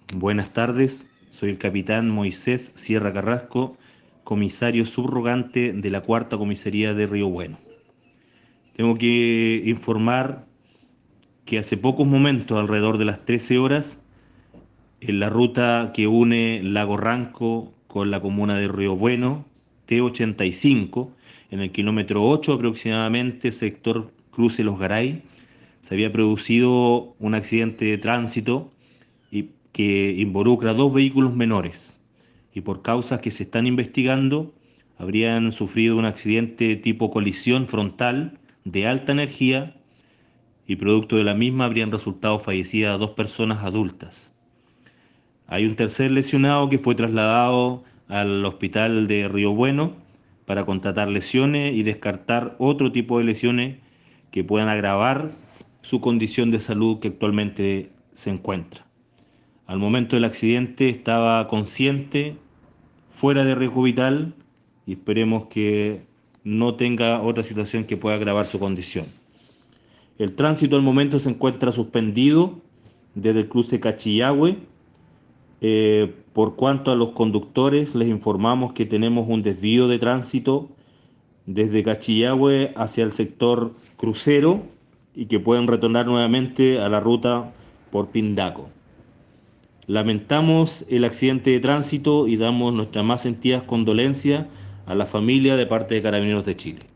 Buenas tardes, soy el capitán Moisés Sierra Carrasco, comisario subrogante de la Cuarta Comisaría de Río Bueno. Tengo que informar que hace pocos momentos, alrededor de las 13 horas, en la ruta que une Lago Ranco con la comuna de Río Bueno, T85, en el kilómetro 8 aproximadamente, sector Cruce Los Garay, se había producido un accidente de tránsito y que involucra dos vehículos menores y por causas que se están investigando habrían sufrido un accidente tipo colisión frontal de alta energía y producto de la misma habrían resultado fallecidas dos personas adultas. Hay un tercer lesionado que fue trasladado al hospital de Río Bueno para constatar lesiones y descartar otro tipo de lesiones que puedan agravar su condición de salud que actualmente se encuentra. Al momento del accidente estaba consciente, fuera de riesgo vital y esperemos que no tenga otra situación que pueda agravar su condición. El tránsito al momento se encuentra suspendido desde el cruce Cachillahue. Por cuanto a los conductores, les informamos que tenemos un desvío de tránsito desde Cachillahue hacia el sector crucero y que pueden retornar nuevamente a la ruta por Pindaco. Lamentamos el accidente de tránsito y damos nuestras más sentidas condolencias a la familia de parte de Carabineros de Chile.